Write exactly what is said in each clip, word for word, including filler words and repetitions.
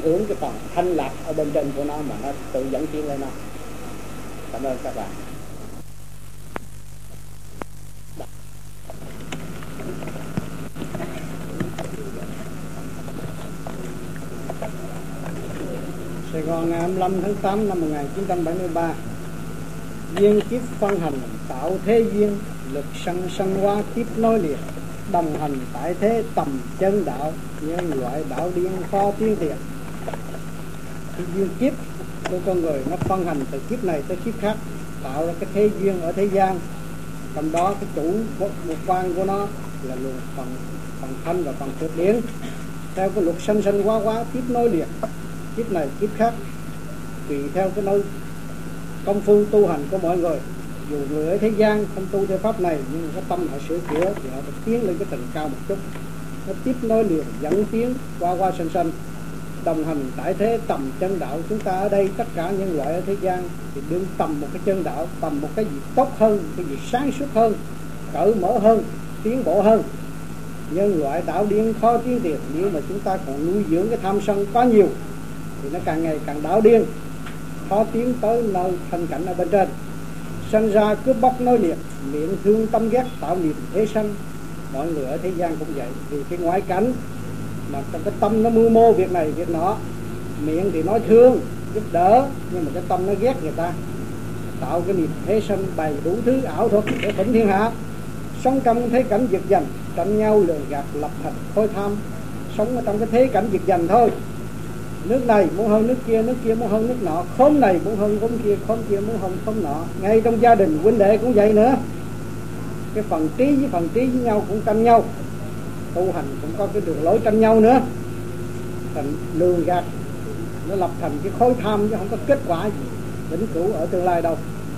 hướng cái phần thanh lạc ở bên trên của nó mà nó tự dẫn tiến lên nó. Cảm ơn các bạn. Sài Gòn ngày hai mươi lăm tháng tám năm một nghìn chín trăm bảy mươi ba. Duyên kiếp phân hành tạo thế duyên, lực sanh sanh hóa tiếp nối liệt, đồng hành tại thế tầm chân đạo, nhân loại đạo điên kho tiên thiện. Cái duyên kiếp của con người nó phân hành từ kiếp này tới kiếp khác, tạo ra cái thế duyên ở thế gian. Trong đó cái chủ một quan của nó là luồng phần phần thanh và phần cực điển, theo cái luật sanh sanh hóa hóa tiếp nối liệt, kiếp này kiếp khác, tùy theo cái nơi công phu tu hành của mọi người. Dù người ở thế gian không tu theo pháp này, nhưng cái tâm họ sửa chữa thì họ phải tiến lên cái tầng cao một chút. Nó tiếp nối liền dẫn tiến qua qua sanh sanh, đồng hành tại thế tầm chân đạo. Chúng ta ở đây tất cả nhân loại ở thế gian thì đương tầm một cái chân đạo, tầm một cái gì tốt hơn, cái gì sáng suốt hơn, cởi mở hơn, tiến bộ hơn. Nhân loại đạo điên khó tiến tiền. Nếu mà chúng ta còn nuôi dưỡng cái tham sân quá nhiều thì nó càng ngày càng đạo điên, khó tiến tới nơi thanh cảnh ở bên trên. Sanh ra cướp bóc nói liệt, miệng thương tâm ghét tạo niềm thế sanh. Mọi người ở thế gian cũng vậy, vì cái ngoại cảnh mà trong cái tâm nó mưu mô việc này việc nọ, miệng thì nói thương giúp đỡ, nhưng mà cái tâm nó ghét người ta, tạo cái niềm thế sanh, bày đủ thứ ảo thuật để phỉnh thiên hạ. Sống trong thế cảnh giật giành, tranh nhau lường gạt, lập thành khối tham. Sống ở trong cái thế cảnh giật giành thôi, nước này muốn hơn nước kia, nước kia muốn hơn nước nọ, khóm này muốn hơn khóm kia, khóm kia muốn hơn khóm nọ. Ngay trong gia đình huynh đệ cũng vậy nữa, cái phần trí với phần trí với nhau cũng tranh nhau. Tu hành cũng có cái đường lối tranh nhau nữa, thành lường gạt, nó lập thành cái khối tham chứ không có kết quả gì vĩnh cửu ở tương lai đâu.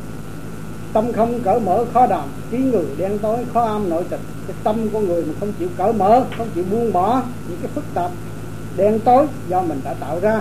Tâm không cởi mở khó đàm, trí người đen tối khó am nội tịch. Cái tâm của người mà không chịu cởi mở, không chịu buông bỏ những cái phức tạp đen tối do mình đã tạo ra,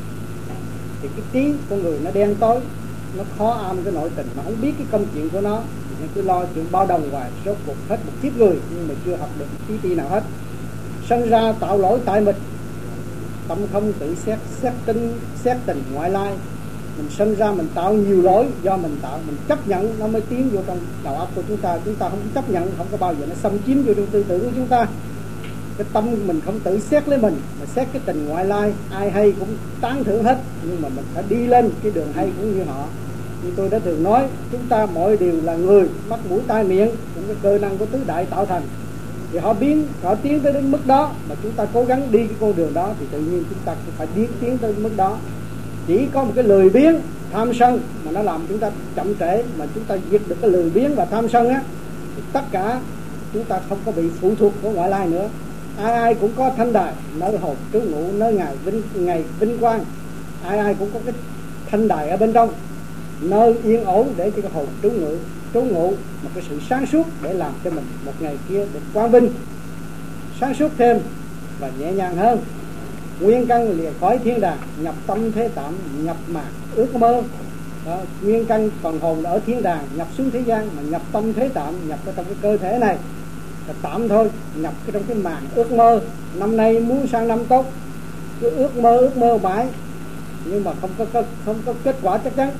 thì cái trí của người nó đen tối, nó khó am cái nội tình, nó không biết cái công chuyện của nó, nó cứ lo chuyện bao đồng hoài, rốt cuộc hết một kiếp người nhưng mà chưa học được tí ti nào hết. Sanh ra tạo lỗi tại mình, tâm không tự xét, xét tinh xét tình ngoại lai. Mình sinh ra mình tạo nhiều lỗi do mình tạo, mình chấp nhận nó mới tiến vô trong đầu óc của chúng ta. Chúng ta không chấp nhận, không có bao giờ nó xâm chiếm vô trong tư tưởng của chúng ta. Cái tâm mình không tự xét lấy mình, mà xét cái tình ngoại lai. Ai hay cũng tán thưởng hết, nhưng mà mình phải đi lên cái đường hay cũng như họ. Như tôi đã thường nói, chúng ta mọi điều là người, mắt mũi tai miệng, những cái cơ năng của tứ đại tạo thành. Thì họ biến, họ tiến tới đến mức đó, mà chúng ta cố gắng đi cái con đường đó, thì tự nhiên chúng ta cũng phải tiến tiến tới mức đó. Chỉ có một cái lười biếng tham sân mà nó làm chúng ta chậm trễ, mà chúng ta diệt được cái lười biếng và tham sân á, thì tất cả chúng ta không có bị phụ thuộc của ngoại lai nữa. Ai ai cũng có thanh đài nơi hồn trú ngụ, nơi ngày vinh ngày vinh quang. Ai ai cũng có cái thanh đài ở bên trong, nơi yên ổn để cho cái hồn trú ngụ, trú ngụ một cái sự sáng suốt để làm cho mình một ngày kia được quang vinh, sáng suốt thêm và nhẹ nhàng hơn. Nguyên căn lìa khỏi thiên đàng, nhập tâm thế tạm, nhập mạc ước mơ. Đó, nguyên căn phần hồn ở thiên đàng, nhập xuống thế gian, mà nhập tâm thế tạm, nhập ở trong cái cơ thể này là tạm thôi, nhập cái trong cái màn ước mơ. Năm nay muốn sang năm tốt, cứ ước mơ ước mơ mãi, nhưng mà không có không có kết quả chắc chắn.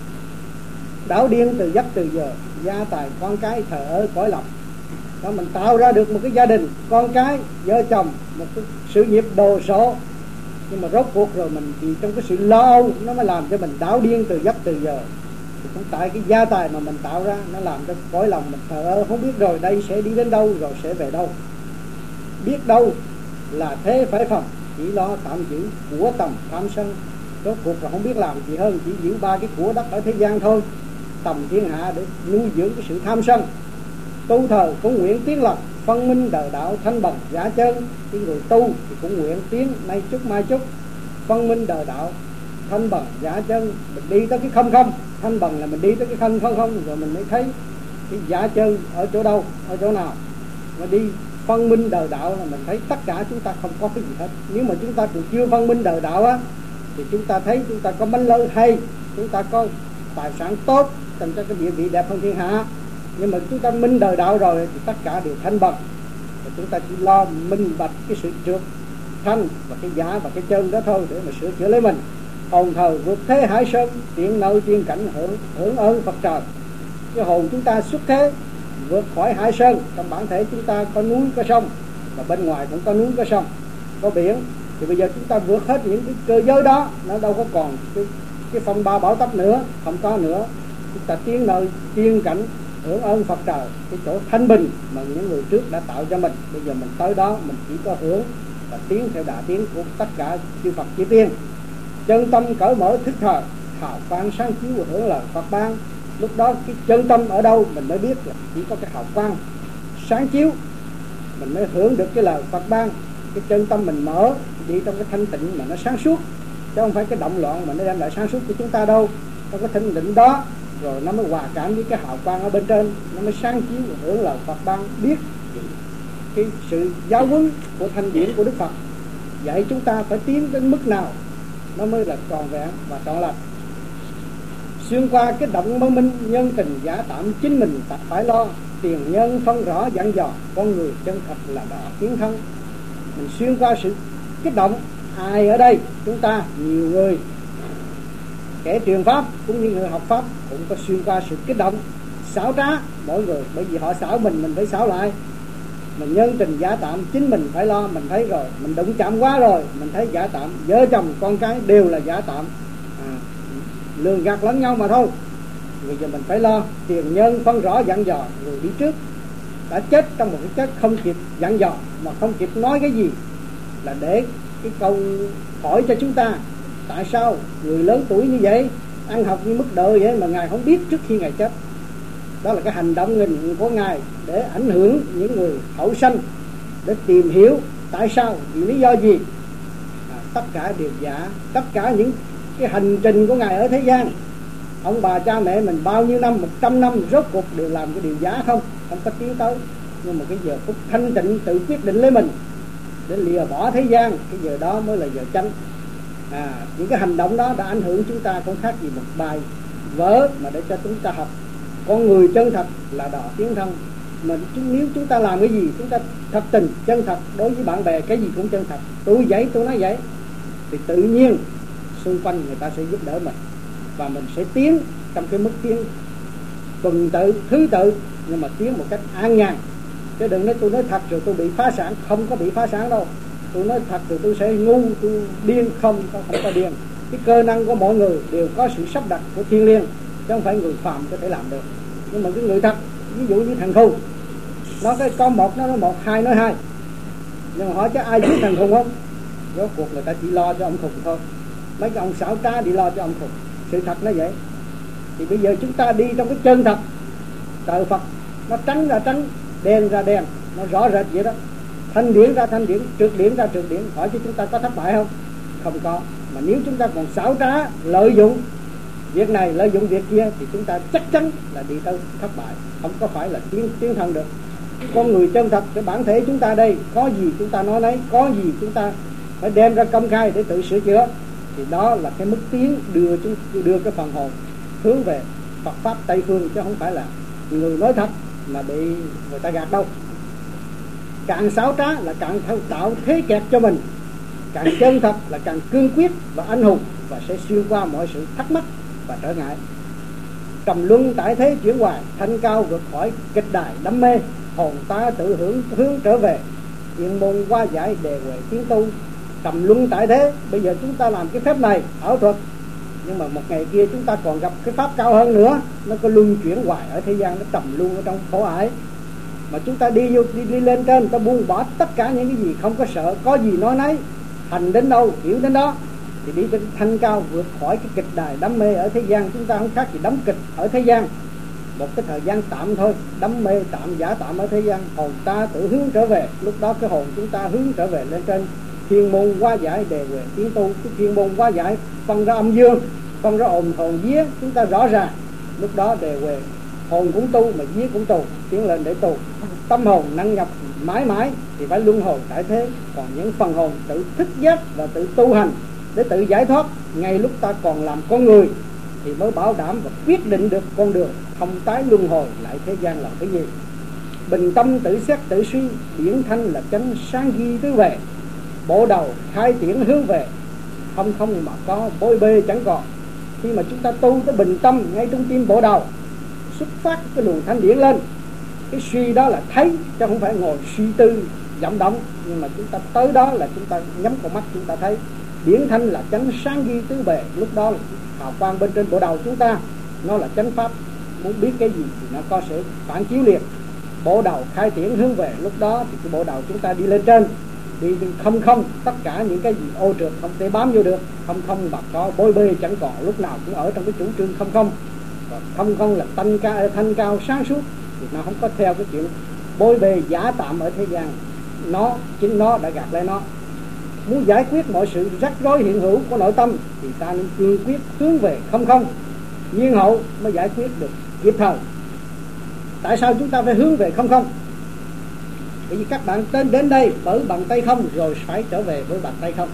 Đảo điên từ giấc từ giờ, gia tài con cái thờ ơ cõi lòng. Đó, mình tạo ra được một cái gia đình, con cái, vợ chồng, một cái sự nghiệp đồ sộ, nhưng mà rốt cuộc rồi mình vì trong cái sự lo âu nó mới làm cho mình đảo điên từ giấc từ giờ. Thì cũng tại cái gia tài mà mình tạo ra, nó làm cho cõi lòng mình thờ ơ, không biết rồi đây sẽ đi đến đâu, rồi sẽ về đâu. Biết đâu là thế phải phòng, chỉ lo tạm giữ của tầm tham sân. Rốt cuộc là không biết làm gì hơn, chỉ giữ ba cái của đất ở thế gian thôi, tầm thiên hạ để nuôi dưỡng cái sự tham sân. Tu thờ cũng nguyện tiến lập, phân minh đời đạo thanh bằng giả chân. Cái người tu thì cũng nguyện tiến nay chút mai chút, phân minh đời đạo thanh bằng giả chân. Mình đi tới cái không không, thanh bằng là mình đi tới cái không không không, rồi mình mới thấy cái giả chân ở chỗ đâu, ở chỗ nào. Mà đi phân minh đời đạo là mình thấy tất cả chúng ta không có cái gì hết. Nếu mà chúng ta còn chưa phân minh đời đạo á, thì chúng ta thấy chúng ta có bánh lơ hay, chúng ta có tài sản tốt, cần cho cái địa vị đẹp hơn thiên hạ. Nhưng mà chúng ta minh đời đạo rồi thì tất cả đều thanh bằng. Và chúng ta chỉ lo minh bạch cái sự trượt thanh và cái giả và cái chân đó thôi để mà sửa chữa lấy mình. Hồn thờ vượt thế hải sơn, tiện nơi tiên cảnh hưởng hưởng ơn Phật trời. Cái hồn chúng ta xuất thế vượt khỏi hải sơn. Trong bản thể chúng ta có núi có sông, và bên ngoài cũng có núi có sông có biển. Thì bây giờ chúng ta vượt hết những cái cơ giới đó, nó đâu có còn cái, cái phong ba bão táp nữa, không có nữa. Chúng ta tiến nơi tiên cảnh hưởng ơn Phật trời, cái chỗ thanh bình mà những người trước đã tạo cho mình. Bây giờ mình tới đó mình chỉ có hưởng và tiến theo đà tiến của tất cả chư Phật chư tiên. Chân tâm cởi mở thức thời, hào quang sáng chiếu và hưởng lời Phật ban. Lúc đó cái chân tâm ở đâu mình mới biết là chỉ có cái hào quang sáng chiếu, mình mới hưởng được cái lời Phật ban. Cái chân tâm mình mở đi trong cái thanh tịnh mà nó sáng suốt, chứ không phải cái động loạn mà nó đem lại sáng suốt của chúng ta đâu. Trong cái thanh tịnh đó rồi nó mới hòa cảm với cái hào quang ở bên trên, nó mới sáng chiếu và hưởng lời Phật ban. Biết cái sự giáo huấn của thanh điển của Đức Phật dạy chúng ta phải tiến đến mức nào nó mới là tròn vẹn và trọn lành. Xuyên qua cái động mơ minh nhân tình giả tạm, chính mình ta phải lo. Tiền nhân phân rõ dặn dò, con người chân thật là đỏ tiến thân. Mình xuyên qua sự kích động. Ai ở đây chúng ta nhiều người kẻ truyền pháp cũng như người học pháp cũng có xuyên qua sự kích động xảo trá mỗi người, bởi vì họ xảo mình, mình phải xảo lại. Mình nhân tình giả tạm, chính mình phải lo. Mình thấy rồi, mình đụng chạm quá rồi, mình thấy giả tạm. Vợ chồng con cái đều là giả tạm, à, lường gạt lẫn nhau mà thôi. Bây giờ mình phải lo. Tiền nhân phân rõ dặn dò, người đi trước đã chết trong một cái chết không kịp dặn dò, mà không kịp nói cái gì, là để cái câu hỏi cho chúng ta. Tại sao người lớn tuổi như vậy, ăn học như mức độ vậy mà Ngài không biết trước khi Ngài chết? Đó là cái hành động nghìn của Ngài để ảnh hưởng những người hậu sanh, để tìm hiểu tại sao, vì lý do gì. À, tất cả đều giả. Tất cả những cái hành trình của Ngài ở thế gian, ông bà cha mẹ mình bao nhiêu năm, một trăm năm, rốt cuộc đều làm cái điều giả không, không có tiến tới. Nhưng mà cái giờ phút thanh tịnh tự quyết định lấy mình để lìa bỏ thế gian, cái giờ đó mới là giờ chánh. À, những cái hành động đó đã ảnh hưởng chúng ta không khác gì một bài vở mà để cho chúng ta học. Con người chân thật là đò tiến thân. Mà nếu chúng ta làm cái gì chúng ta thật tình chân thật đối với bạn bè, cái gì cũng chân thật, tôi vậy tôi nói vậy, thì tự nhiên xung quanh người ta sẽ giúp đỡ mình, và mình sẽ tiến trong cái mức tiến tuần tự, thứ tự, nhưng mà tiến một cách an nhàn. Chứ đừng nói tôi nói thật rồi tôi bị phá sản. Không có bị phá sản đâu. Tôi nói thật rồi tôi sẽ ngu, tôi điên. Không, không có điên. Cái cơ năng của mọi người đều có sự sắp đặt của thiên liêng, chứ không phải người phàm có thể làm được. Nhưng mà cái người thật, ví dụ như thằng khùng, nó cái có một nó nói một, hai nói hai, nhưng mà hỏi chứ ai giết thằng khùng không? Rốt cuộc người ta chỉ lo cho ông khùng thôi. Mấy cái ông xảo trá đi lo cho ông khùng. Sự thật nó vậy. Thì bây giờ chúng ta đi trong cái chân thật, trời Phật nó trắng ra trắng, đen ra đen, nó rõ rệt vậy đó. Thanh điển ra thanh điển, trượt điển ra trượt điển. Hỏi chứ chúng ta có thất bại không? Không có. Mà nếu chúng ta còn xảo trá, lợi dụng việc này, lợi dụng việc kia, thì chúng ta chắc chắn là đi tới thất bại, không có phải là tiến tiến thân được. Con người chân thật, cái bản thể chúng ta đây, có gì chúng ta nói nấy, có gì chúng ta phải đem ra công khai để tự sửa chữa. Thì đó là cái mức tiến đưa chúng đưa cái phần hồn hướng về Phật pháp Tây phương, chứ không phải là người nói thật mà bị người ta gạt đâu. Càng xáo trá là càng tạo thế kẹt cho mình, càng chân thật là càng cương quyết và anh hùng, và sẽ xuyên qua mọi sự thắc mắc và trở ngại. Trầm luân tại thế chuyển hoài, thanh cao vượt khỏi kịch đài đắm mê. Hồn ta tự hưởng hướng trở về, chuyên môn qua giải đề huệ tiến tu. Trầm luân tại thế, bây giờ chúng ta làm cái phép này ảo thuật, nhưng mà một ngày kia chúng ta còn gặp cái pháp cao hơn nữa. Nó có luân chuyển hoài ở thế gian, nó trầm luân ở trong khổ ải. Mà chúng ta đi vô đi, đi lên trên, ta buông bỏ tất cả những cái gì, không có sợ, có gì nói nấy, hành đến đâu hiểu đến đó, thì đi trên thanh cao vượt khỏi cái kịch đài đắm mê ở thế gian. Chúng ta không khác gì đóng kịch ở thế gian, một cái thời gian tạm thôi, đắm mê tạm, giả tạm ở thế gian. Hồn ta tự hướng trở về, lúc đó cái hồn chúng ta hướng trở về lên trên thiên môn hóa giải đề huệ tiến tu. Cái thiên môn hóa giải phân ra âm dương, phân ra ồn hồn vía, chúng ta rõ ràng. Lúc đó đề huệ hồn cũng tu mà vía cũng tu, tiến lên để tu. Tâm hồn năng nhập mãi mãi thì phải luân hồi tại thế. Còn những phần hồn tự thức giác và tự tu hành để tự giải thoát, ngay lúc ta còn làm con người thì mới bảo đảm và quyết định được con đường không tái luân hồi lại thế gian là cái gì. Bình tâm tự xét tự suy, điển thanh là chánh sáng ghi tứ về. bộ đầu khai triển hướng về không không mà có bối bê chẳng còn. Khi mà chúng ta tu tới bình tâm ngay trong tim bộ đầu, xuất phát cái luồng thanh điển lên, cái suy đó là thấy chứ không phải ngồi suy tư vọng động, nhưng mà chúng ta tới đó là chúng ta nhắm con mắt chúng ta thấy điển thanh là chánh sáng ghi tứ bề. Lúc đó là hào quang bên trên bộ đầu chúng ta nó là chánh pháp, muốn biết cái gì thì nó có sự phản chiếu liền. Bộ đầu khai triển hướng về, lúc đó thì cái bộ đầu chúng ta đi lên trên, đi không không, tất cả những cái gì ô trượt không thể bám vô được, không không mà có bối bê chẳng còn, lúc nào cũng ở trong cái chủ trương không không. Còn không không là thanh cao, thanh cao sáng suốt thì nó không có theo cái chuyện bối bê giả tạm ở thế gian. Nó chính nó đã gạt lấy nó. Muốn giải quyết mọi sự rắc rối hiện hữu của nội tâm thì ta nên cương quyết hướng về không không, nhiên hậu mới giải quyết được kịp thời. Tại sao chúng ta phải hướng về không không? Bởi vì các bạn đến đến đây bởi bàn tay không rồi phải trở về với bàn tay không.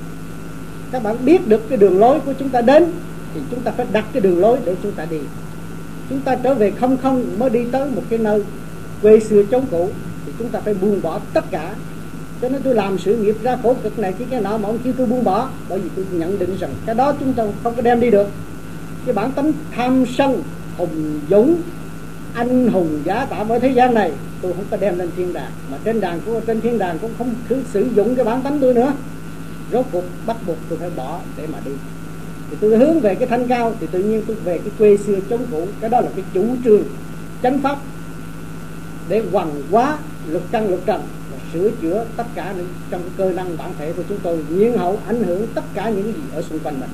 Các bạn biết được cái đường lối của chúng ta đến thì chúng ta phải đặt cái đường lối để chúng ta đi. Chúng ta trở về không không mới đi tới một cái nơi quê xưa chốn cũ thì chúng ta phải buông bỏ tất cả. Cho nên tôi làm sự nghiệp ra khổ cực này cái cái nọ mà ông kêu tôi buông bỏ, bởi vì tôi nhận định rằng cái đó chúng ta không có đem đi được. Cái bản tính tham sân hùng dũng anh hùng giả tạm ở thế gian này tôi không có đem lên thiên đàng, mà trên đàng của trên thiên đàng cũng không cứ sử dụng cái bản tính tôi nữa. Rốt cuộc bắt buộc tôi phải bỏ để mà đi. Thì tôi hướng về cái thanh cao thì tự nhiên tôi về cái quê xưa chốn cũ. Cái đó là cái chủ trương chánh pháp để hoằng hóa luật căn luật trần và sửa chữa tất cả những trong cái cơ năng bản thể của chúng tôi, nhiên hậu ảnh hưởng tất cả những gì ở xung quanh mình.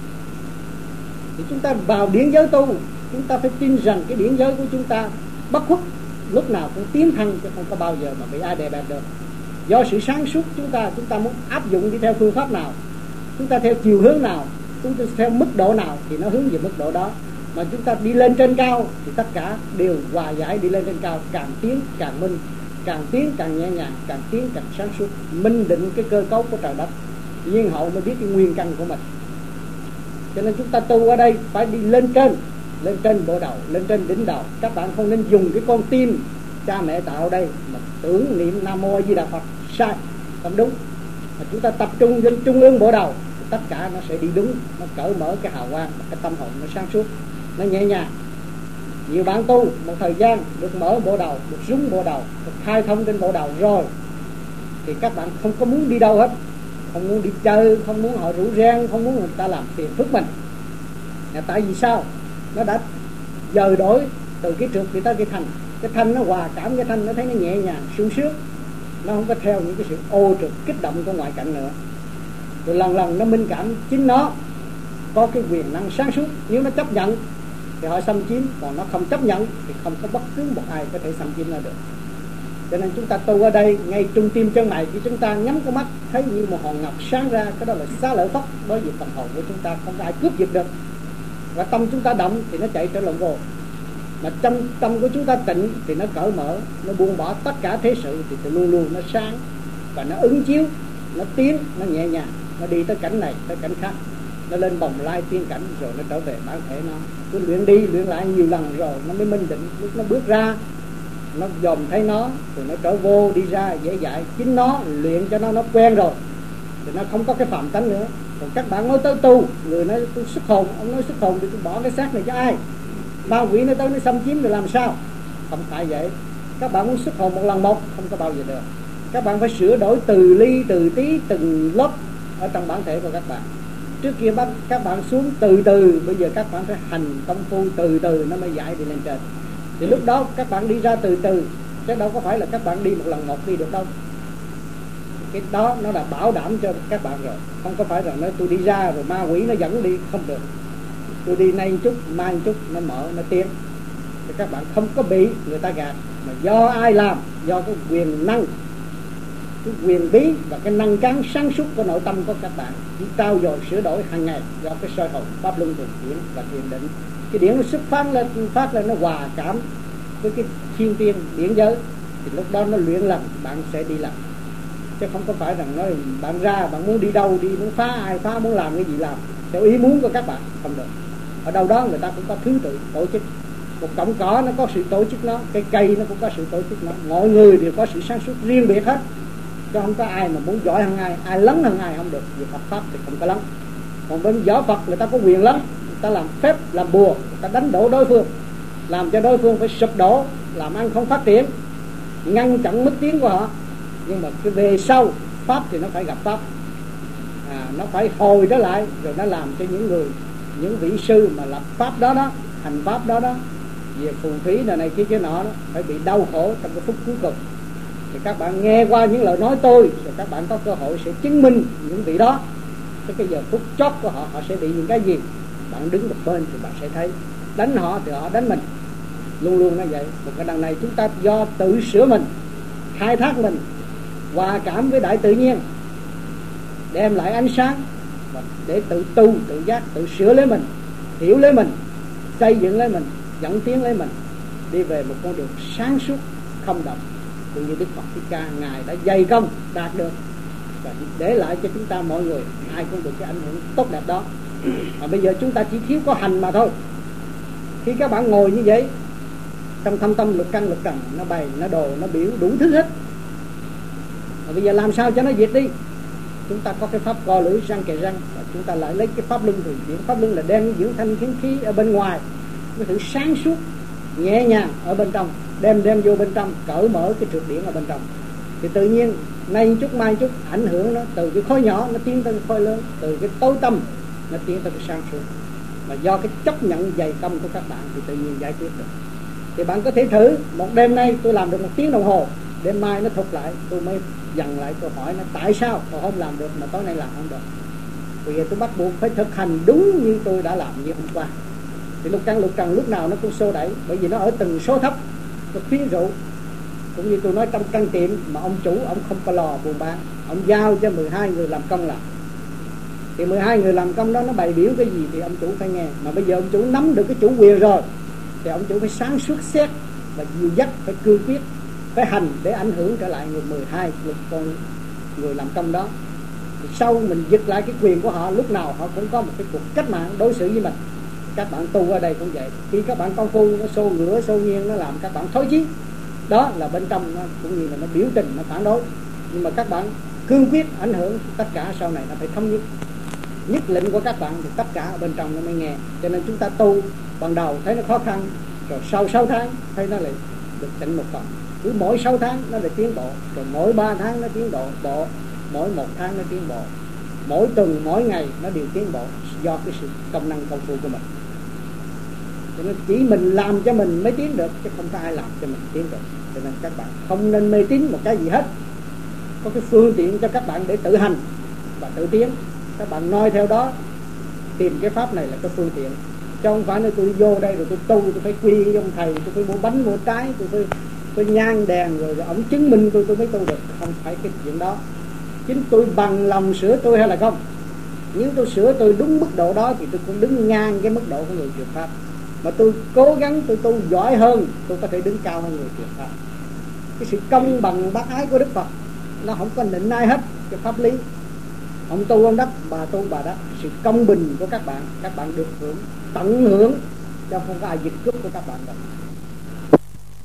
Thì chúng ta vào điển giới tu, chúng ta phải tin rằng cái điển giới của chúng ta bất khuất, lúc nào cũng tiến thân chứ không có bao giờ mà bị ai đè bẹp được. Do sự sáng suốt chúng ta, chúng ta muốn áp dụng đi theo phương pháp nào, chúng ta theo chiều hướng nào, chúng ta theo mức độ nào thì nó hướng về mức độ đó. Mà chúng ta đi lên trên cao thì tất cả đều hòa giải đi lên trên cao, càng tiến càng minh, càng tiến càng nhẹ nhàng, càng tiến càng sáng suốt, minh định cái cơ cấu của trời đất, nhiên hậu mới biết cái nguyên căn của mình. Cho nên chúng ta tu ở đây phải đi lên trên, lên trên bộ đầu, lên trên đỉnh đầu. Các bạn không nên dùng cái con tim cha mẹ tạo đây mà tưởng niệm Nam Mô A Di Đà Phật, sai, không đúng. Mà chúng ta tập trung trên trung ương bộ đầu, tất cả nó sẽ đi đúng, nó cởi mở cái hào quang, cái tâm hồn nó sáng suốt, nó nhẹ nhàng. Nhiều bạn tu một thời gian được mở bộ đầu, được rúng bộ đầu, được khai thông trên bộ đầu rồi thì các bạn không có muốn đi đâu hết, không muốn đi chơi, không muốn họ rủ reng, không muốn người ta làm phiền phức mình. Tại vì sao? Nó đã dời đổi từ cái trượt đi tới cái thanh. Cái thanh nó hòa cảm, cái thanh nó thấy nó nhẹ nhàng, sung sướng, nó không có theo những cái sự ô trượt kích động của ngoại cảnh nữa. Rồi lần lần nó minh cảm chính nó có cái quyền năng sáng suốt. Nếu nó chấp nhận thì họ xâm chiếm, còn nó không chấp nhận thì không có bất cứ một ai có thể xâm chiếm nó được. Cho nên chúng ta tu ở đây ngay trung tim chân mày, khi chúng ta nhắm cái mắt thấy như một hòn ngọc sáng ra, cái đó là xá lợi Phất. Đối với phần hồn của chúng ta không có ai cướp giật được. Và tâm chúng ta động thì nó chạy trở lòng vô. Mà trong tâm của chúng ta tịnh thì nó cởi mở, nó buông bỏ tất cả thế sự thì, thì luôn luôn nó sáng và nó ứng chiếu, nó tiến, nó nhẹ nhàng, nó đi tới cảnh này tới cảnh khác, nó lên bồng lai tiên cảnh rồi nó trở về bản thể nó. Cứ luyện đi luyện lại nhiều lần rồi nó mới minh định. Lúc nó bước ra nó dòm thấy nó rồi nó trở vô đi ra dễ dãi. Chính nó luyện cho nó nó quen rồi thì nó không có cái phạm tánh nữa. Còn các bạn nói tới tu, người nói tôi xuất hồn, ông nói xuất hồn thì tôi bỏ cái xác này cho ai? Ma quỷ nó tới nó xâm chiếm rồi làm sao? Không phải vậy. Các bạn muốn xuất hồn một lần một không có bao giờ được. Các bạn phải sửa đổi từ ly từ tí từng lớp ở trong bản thể của các bạn. Trước kia bắt các bạn xuống từ từ, bây giờ các bạn phải hành công phu từ từ nó mới giải đi lên trên. Thì lúc đó các bạn đi ra từ từ, chứ đâu có phải là các bạn đi một lần một đi được đâu. Cái đó nó đã bảo đảm cho các bạn rồi. Không có phải rằng nói tôi đi ra rồi ma quỷ nó dẫn đi, không được. Tôi đi nay một chút, mai một chút, nó mở, nó tiến. Thì các bạn không có bị người ta gạt. Mà do ai làm? Do cái quyền năng, cái quyền bí và cái năng cán sáng suốt của nội tâm của các bạn chỉ trao dồi sửa đổi hàng ngày do cái soi hồn pháp luân thường chuyển và thiền định. Cái điển nó xuất phát lên, phát lên nó hòa cảm với cái thiên tiên điển giới thì lúc đó nó luyện lần bạn sẽ đi làm. Chứ không có phải rằng nói bạn ra bạn muốn đi đâu đi, muốn phá ai phá, muốn làm cái gì làm theo ý muốn của các bạn, không được. Ở đâu đó người ta cũng có thứ tự tổ chức. Một cọng cỏ nó có sự tổ chức nó, cây cây nó cũng có sự tổ chức nó, mọi người đều có sự sáng suốt riêng biệt hết. chứ không có ai mà muốn giỏi hơn ai, ai lấn hơn ai không được. Vì Phật pháp thì không có lấn. Còn bên võ Phật người ta có quyền lấn, người ta làm phép làm bùa, người ta đánh đổ đối phương, làm cho đối phương phải sụp đổ, làm ăn không phát triển, ngăn chặn mức tiến của họ. Nhưng mà cái về sau pháp thì nó phải gặp pháp, à, nó phải hồi trở lại, rồi nó làm cho những người, những vị sư mà lập pháp đó đó, hành pháp đó đó, về phù thủy này này kia kia nọ đó, phải bị đau khổ trong cái phút cuối cùng. Thì các bạn nghe qua những lời nói tôi, rồi các bạn có cơ hội sẽ chứng minh những vị đó. Tới cái giờ phút chót của họ, họ sẽ bị những cái gì, bạn đứng một bên thì bạn sẽ thấy. Đánh họ thì họ đánh mình, luôn luôn nó vậy. Một cái đằng này chúng ta do tự sửa mình, khai thác mình, hòa cảm với đại tự nhiên, đem lại ánh sáng, và để tự tu, tự giác, tự sửa lấy mình, hiểu lấy mình, xây dựng lấy mình, dẫn tiến lấy mình, đi về một con đường sáng suốt không động, cũng như Đức Phật Thích Ca ngài đã dày công đạt được, và để lại cho chúng ta mọi người ai cũng được cái ảnh hưởng tốt đẹp đó. Mà bây giờ chúng ta chỉ thiếu có hành mà thôi. Khi các bạn ngồi như vậy, trong thâm tâm lục căn lục trần, nó bày, nó đồ, nó biểu đủ thứ hết. Và bây giờ làm sao cho nó diệt đi? Chúng ta có cái pháp co lưỡi răng kề răng, và chúng ta lại lấy cái pháp luân thường chuyển. Pháp luân là đem dưỡng thanh khiến khí ở bên ngoài, cái thứ sáng suốt nhẹ nhàng ở bên trong, đem đem vô bên trong, cởi mở cái trượt điển ở bên trong. Thì tự nhiên nay chút mai chút ảnh hưởng nó từ cái khối nhỏ nó tiến tới cái khối lớn, từ cái tối tâm nó tiến tới cái sáng suốt. Và do cái chấp nhận dày công của các bạn thì tự nhiên giải quyết được. Thì bạn có thể thử, một đêm nay tôi làm được một tiếng đồng hồ, đêm mai nó thụt lại, tôi mới dằn lại câu hỏi nó tại sao tôi không làm được mà tối nay làm không được. Vì vậy tôi bắt buộc phải thực hành đúng như tôi đã làm như hôm qua. Thì lục căn lục trần lúc nào nó cũng xô đẩy, bởi vì nó ở từng số thấp, nó khuyến rũ. Cũng như tôi nói trong căn tiệm mà ông chủ ông không có lò buôn bán, ông giao cho mười hai người làm công làm, thì mười hai người làm công đó nó bày biểu cái gì thì ông chủ phải nghe. Mà bây giờ ông chủ nắm được cái chủ quyền rồi thì ông chủ phải sáng suốt xét và dìu dắt, phải cương quyết, phải hành để ảnh hưởng trở lại người mười hai lục con người làm công đó. Thì sau mình giật lại cái quyền của họ, lúc nào họ cũng có một cái cuộc cách mạng đối xử với mình. Các bạn tu ở đây cũng vậy, khi các bạn công phu nó xô ngửa xô nghiêng, nó làm các bạn thối chí, đó là bên trong nó cũng như là nó biểu tình, nó phản đối. Nhưng mà các bạn cương quyết ảnh hưởng, tất cả sau này nó phải thống nhất. Nhất lệnh của các bạn thì tất cả ở bên trong nó mới nghe. Cho nên chúng ta tu ban đầu thấy nó khó khăn, rồi sau sáu tháng thấy nó lại được chỉnh một phần. Cứ mỗi sáu tháng nó lại tiến bộ, rồi mỗi ba tháng nó tiến bộ bộ, mỗi một tháng nó tiến bộ, mỗi tuần mỗi ngày nó đều tiến bộ, do cái sự công năng công phu của mình. Cho nên chỉ mình làm cho mình mới tiến được, chứ không có ai làm cho mình tiến được. Cho nên các bạn không nên mê tín một cái gì hết. Có cái phương tiện cho các bạn để tự hành và tự tiến, các bạn noi theo đó, tìm cái pháp này là cái phương tiện. Chứ không phải là tôi vô đây rồi tôi tu, tôi phải quy với ông thầy, tôi phải mua bánh mua trái, tôi phải, phải nhang đèn rồi, rồi ông chứng minh tôi tôi mới tu được. Không phải cái chuyện đó. Chính tôi bằng lòng sửa tôi hay là không. Nếu tôi sửa tôi đúng mức độ đó thì tôi cũng đứng ngang cái mức độ của người truyền pháp. Mà tôi cố gắng tôi tu giỏi hơn, tôi có thể đứng cao hơn người truyền pháp. Cái sự công bằng bác ái của Đức Phật nó không có nịnh ai hết. Cái pháp lý, ông tu ông đắc, bà tu bà đắc. Sự công bình của các bạn, các bạn được hưởng, tận hưởng, chứ không có ai giật cướp của các bạn đâu.